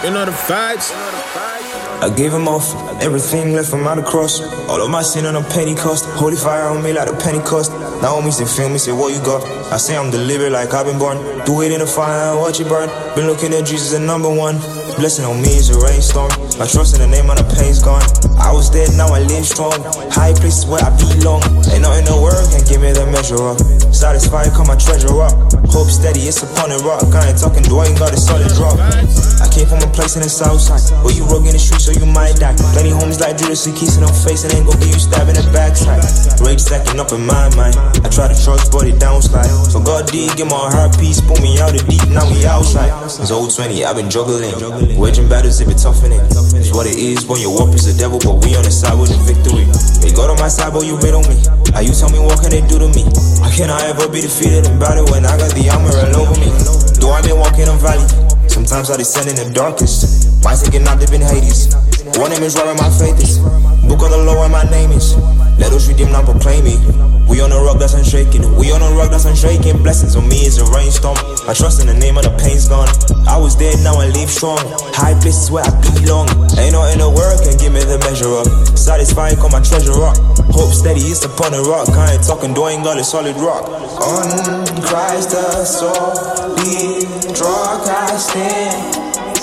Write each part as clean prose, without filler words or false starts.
You know the vibes. I gave him off, everything left him out of cross. All of my sin on a penny cost. Holy fire on me like a penny cost. Now homies they feel me, say what you got. I say I'm delivered like I've been born. Do it in the fire and watch it burn. Been looking at Jesus the number one. Blessing on me is a rainstorm. My trust in the name of the pain's gone. I was dead, now I live strong. High places where I belong. Ain't nothing to work, can't give me the measure up. Satisfied, call my treasure up. Hope steady, it's upon the rock. I ain't talking, do I ain't got a solid drop. I came from a place in the south side where you rug in the street so you might die. Plenty homies like Judas, he keeps it on face and ain't gon' get you stabbed in the backside. Rage stacking up in my mind. I try to trust, but it downslide. So God did give my heart peace, pull me out of deep, now we outside. It's old 20, I've been juggling. Waging battles, if it tough in it. It's what it is when your up is the devil, but we on the side with the victory. They got on my side, but you wait on me. How you tell me what can they do to me? How can I ever be defeated in battle when I got the armor all over me? Do I been walking on valley? Sometimes I descend in the darkest. Mine's thinking I've lived in Hades. One name is right where my faith is. Book of the law where my name is. Let us redeem now proclaim me. We on a rock that's unshaking. We on a rock that's unshaking. Blessings on me is a rainstorm. I trust in the name of the pain's gone. I was dead, now I live strong. High places where I belong. Ain't nothing to work, can give me the measure up. Satisfied, call my treasure up. Hope steady, it's upon the rock. I ain't talking, do I ain't got a solid rock. On Christ the solid rock I stand.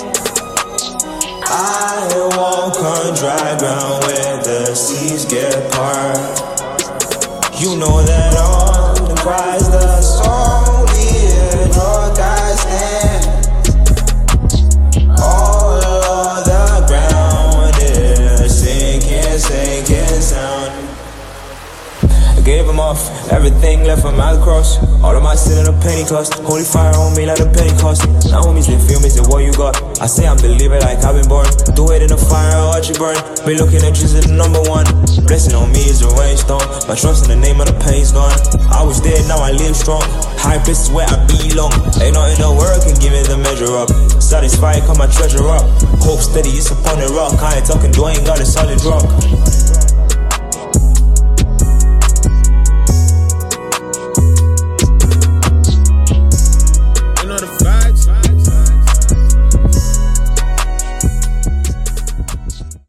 I walk on dry ground where the seas get part. You know that on Christ the solid rock I stand. All of the ground is sinking sound. I gave him off, everything left him out of cross. All of my sin in a penny cost. Holy fire on me like a penny cost. Now homies they feel me, say what you got. I say I'm delivered like I've been born. Do it in the fire, watch it burn. Been looking at Jesus the number one. Blessing on me is a rainstorm. My trust in the name of the pain's gone. I was dead, now I live strong. High places where I belong. Ain't nothing to work, can give me the measure up. Satisfied, call my treasure up. Hope steady, it's upon the rock. I ain't talking, do I ain't got a solid rock.